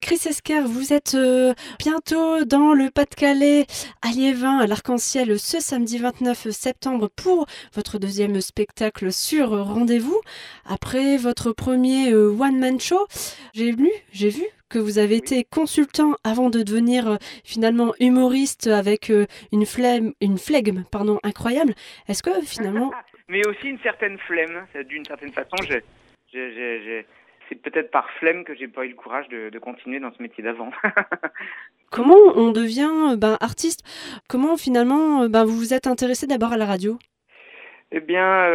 Chris Esquer, vous êtes bientôt dans le Pas-de-Calais, à Liévin, à l'Arc-en-Ciel, ce samedi 29 septembre pour votre deuxième spectacle sur Rendez-vous. Après votre premier one-man show, j'ai vu que vous avez été consultant avant de devenir finalement humoriste avec une flegme incroyable. Est-ce que finalement... Mais aussi une certaine flemme. D'une certaine façon, c'est peut-être par flemme que j'ai pas eu le courage de continuer dans ce métier d'avant. Comment on devient artiste? Comment finalement vous vous êtes intéressé d'abord à la radio? Eh bien,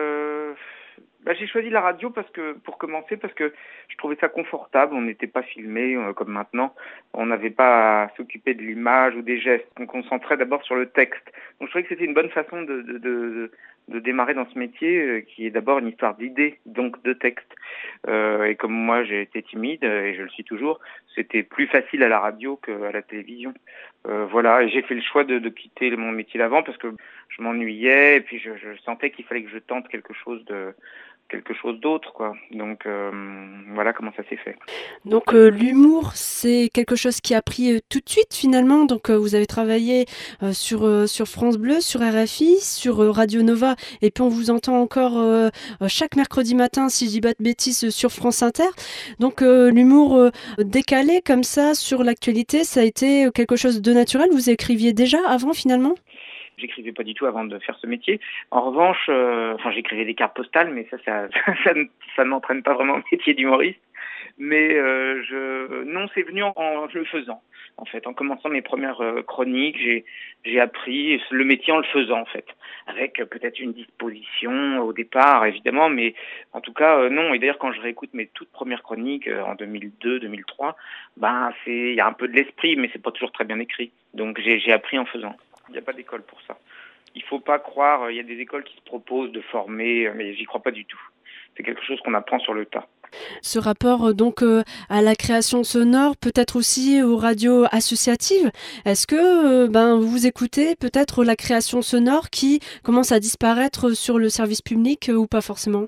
j'ai choisi la radio pour commencer, parce que je trouvais ça confortable. On n'était pas filmé comme maintenant. On n'avait pas à s'occuper de l'image ou des gestes. On concentrait d'abord sur le texte. Donc je trouvais que c'était une bonne façon de démarrer dans ce métier qui est d'abord une histoire d'idées, donc de texte. Et comme moi j'ai été timide, et je le suis toujours, c'était plus facile à la radio qu'à la télévision. Voilà, et j'ai fait le choix de quitter mon métier d'avant parce que je m'ennuyais, et puis je sentais qu'il fallait que je tente quelque chose d'autre, quoi. Donc voilà comment ça s'est fait. Donc l'humour, c'est quelque chose qui a pris tout de suite finalement. Donc vous avez travaillé sur France Bleu, sur RFI, sur Radio Nova, et puis on vous entend encore chaque mercredi matin, si je dis pas de bêtises, sur France Inter. Donc l'humour décalé comme ça sur l'actualité, ça a été quelque chose de naturel. Vous écriviez déjà avant finalement? J'écrivais pas du tout avant de faire ce métier. En revanche, j'écrivais des cartes postales, mais ça n'entraîne pas vraiment le métier d'humoriste. Mais non, c'est venu en le faisant. En fait, en commençant mes premières chroniques, j'ai appris le métier en le faisant, en fait, avec peut-être une disposition au départ, évidemment, mais en tout cas non. Et d'ailleurs, quand je réécoute mes toutes premières chroniques en 2002, 2003, il y a un peu de l'esprit, mais c'est pas toujours très bien écrit. Donc j'ai appris en faisant. Il n'y a pas d'école pour ça. Il faut pas croire, il y a des écoles qui se proposent de former, mais j'y crois pas du tout. C'est quelque chose qu'on apprend sur le tas. Ce rapport à la création sonore, peut-être aussi aux radios associatives. Est-ce que vous écoutez peut-être la création sonore qui commence à disparaître sur le service public ou pas forcément?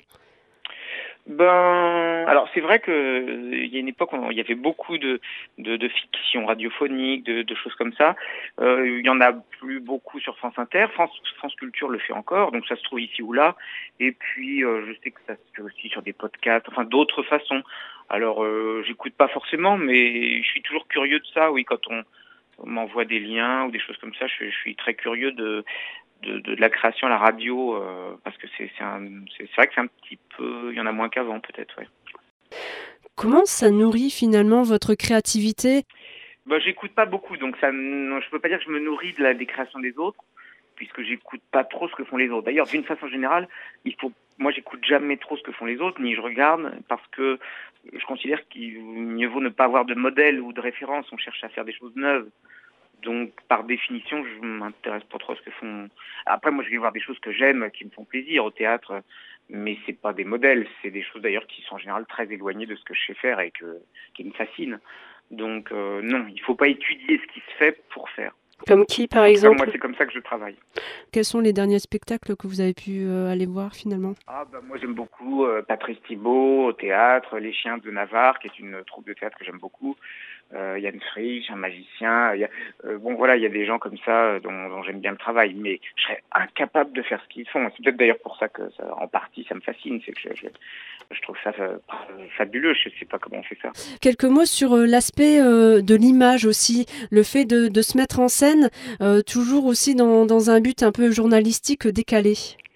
Alors c'est vrai que il y a une époque où il y avait beaucoup de fiction radiophonique, de choses comme ça. Il y en a plus beaucoup sur France Inter. France Culture le fait encore, donc ça se trouve ici ou là. Et puis je sais que ça se fait aussi sur des podcasts, enfin d'autres façons. Alors j'écoute pas forcément, mais je suis toujours curieux de ça. Oui, quand on m'envoie des liens ou des choses comme ça, je suis très curieux de la création à la radio, parce que c'est vrai que c'est un petit peu, il y en a moins qu'avant peut-être, ouais. Comment ça nourrit finalement votre créativité? J'écoute pas beaucoup, donc je peux pas dire que je me nourris des créations des autres, puisque j'écoute pas trop ce que font les autres. D'ailleurs, d'une façon générale, moi j'écoute jamais trop ce que font les autres, ni je regarde, parce que je considère qu'il mieux vaut ne pas avoir de modèle ou de référence. On cherche à faire des choses neuves. Donc, par définition, je m'intéresse pas trop à ce que font. Après, moi, je vais voir des choses que j'aime, qui me font plaisir au théâtre, mais c'est pas des modèles. C'est des choses d'ailleurs qui sont en général très éloignées de ce que je sais faire et qui me fascinent. Donc, non, il faut pas étudier ce qui se fait pour faire. Comme qui, par En tout cas, exemple? moi, c'est comme ça que je travaille. Quels sont les derniers spectacles que vous avez pu aller voir finalement? Moi, j'aime beaucoup Patrice Thibault au théâtre, Les Chiens de Navarre, qui est une troupe de théâtre que j'aime beaucoup. Yann Frisch, un magicien. Il y a des gens comme ça dont j'aime bien le travail, mais je serais incapable de faire ce qu'ils font. C'est peut-être d'ailleurs pour ça que en partie ça me fascine, c'est que je trouve ça fabuleux. Je sais pas comment on fait ça. Quelques mots sur l'aspect de l'image aussi, le fait de se mettre en scène, toujours aussi dans un but un peu journalistique décalé.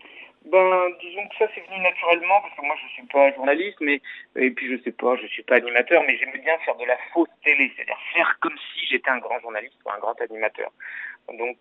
Disons que ça c'est venu naturellement, parce que moi je suis pas journaliste, et puis je sais pas, je suis pas animateur, mais j'aime bien faire de la fausse télé, c'est-à-dire faire comme si j'étais un grand journaliste ou un grand animateur. Donc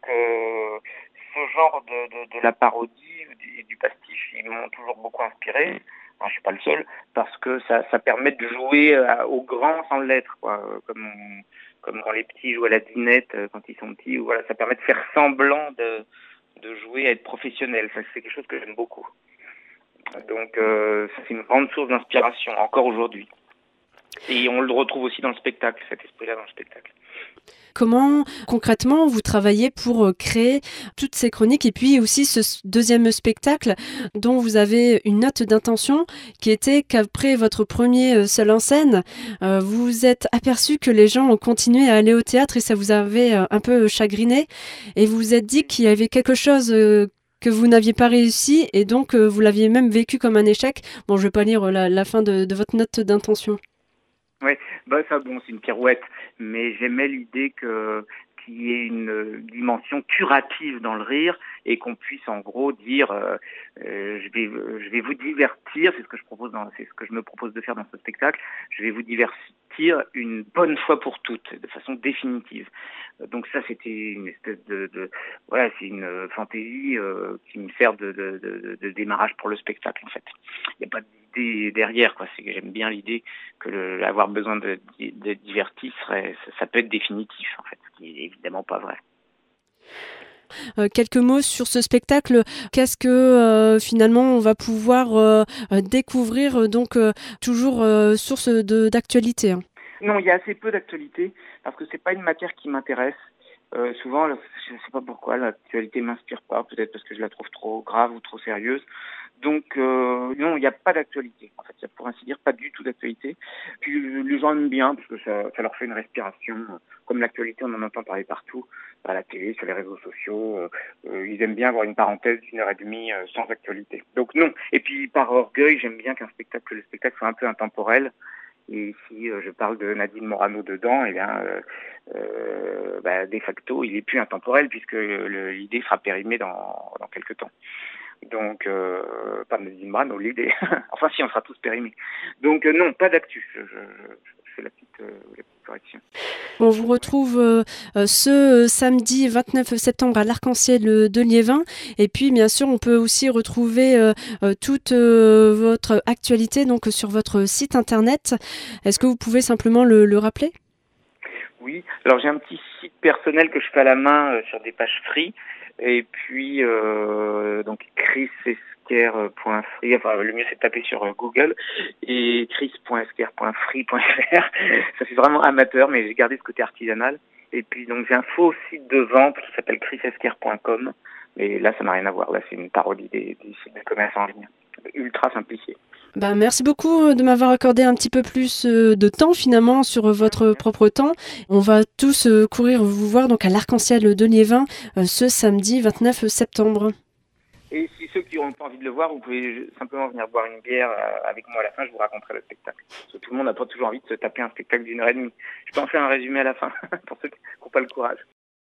ce genre de la parodie et du pastiche, ils m'ont toujours beaucoup inspiré. Enfin, je suis pas le seul, parce que ça permet de jouer au grand sans l'être, quoi, comme quand les petits jouent à la dinette quand ils sont petits. Voilà, ça permet de faire semblant de jouer à être professionnel. Ça, c'est quelque chose que j'aime beaucoup. Donc, ça, c'est une grande source d'inspiration, encore aujourd'hui. Et on le retrouve aussi dans le spectacle, cet esprit-là dans le spectacle. Comment concrètement vous travaillez pour créer toutes ces chroniques et puis aussi ce deuxième spectacle dont vous avez une note d'intention qui était qu'après votre premier seul en scène, vous vous êtes aperçu que les gens ont continué à aller au théâtre et ça vous avait un peu chagriné et vous vous êtes dit qu'il y avait quelque chose que vous n'aviez pas réussi et donc vous l'aviez même vécu comme un échec. Bon, je vais pas lire la fin de votre note d'intention. Ouais, ça bon, c'est une pirouette, mais j'aimais l'idée qu'il y ait une dimension curative dans le rire et qu'on puisse en gros dire je vais vous divertir, c'est ce que je me propose de faire dans ce spectacle, je vais vous divertir une bonne fois pour toutes, de façon définitive. Donc ça c'était une espèce voilà, c'est une fantaisie qui me sert de démarrage pour le spectacle en fait. Il n'y a pas d'idée derrière quoi, c'est que j'aime bien l'idée que avoir besoin d'être diverti ça peut être définitif en fait, ce qui est évidemment pas vrai. Quelques mots sur ce spectacle. Qu'est-ce que finalement on va pouvoir découvrir donc toujours source d'actualité, hein. Non, il y a assez peu d'actualité parce que c'est pas une matière qui m'intéresse. Souvent, je ne sais pas pourquoi, l'actualité m'inspire pas, peut-être parce que je la trouve trop grave ou trop sérieuse. Donc non, il n'y a pas d'actualité. En fait, il n'y a pour ainsi dire pas du tout d'actualité. Puis les gens aiment bien parce que ça leur fait une respiration. Comme l'actualité, on en entend parler partout, à la télé, sur les réseaux sociaux. Ils aiment bien avoir une parenthèse d'1 heure et demie sans actualité. Donc non. Et puis par orgueil, j'aime bien que le spectacle soit un peu intemporel. Et si je parle de Nadine Morano dedans, eh bien, de facto, il est plus intemporel puisque l'idée sera périmée dans quelques temps. Donc, pas Nadine Morano, l'idée. Enfin, si, on sera tous périmés. Donc, non, pas d'actu. Je fais la petite correction. On vous retrouve ce samedi 29 septembre à l'Arc-en-Ciel de Liévin. Et puis, bien sûr, on peut aussi retrouver toute votre actualité donc, sur votre site internet. Est-ce que vous pouvez simplement le rappeler ? Oui, alors j'ai un petit site personnel que je fais à la main sur des pages free. Et puis, donc, chrisesquer.free, enfin, le mieux c'est de taper sur Google, et chris.esquer.free.fr. Ça fait vraiment amateur, mais j'ai gardé ce côté artisanal. Et puis, donc, j'ai un faux site de vente qui s'appelle chrisesquer.com. Mais là, ça n'a rien à voir. Là, c'est une parodie des sites de commerce en ligne. Ultra simplifié. Merci beaucoup de m'avoir accordé un petit peu plus de temps finalement sur votre propre temps. On va tous courir vous voir donc à l'Arc-en-Ciel de Liévin ce samedi 29 septembre. Et si ceux qui n'ont pas envie de le voir, vous pouvez simplement venir boire une bière avec moi à la fin, je vous raconterai le spectacle. Parce que tout le monde n'a pas toujours envie de se taper un spectacle d'1 heure et demie. Je peux en faire un résumé à la fin, pour ceux qui n'ont pas le courage.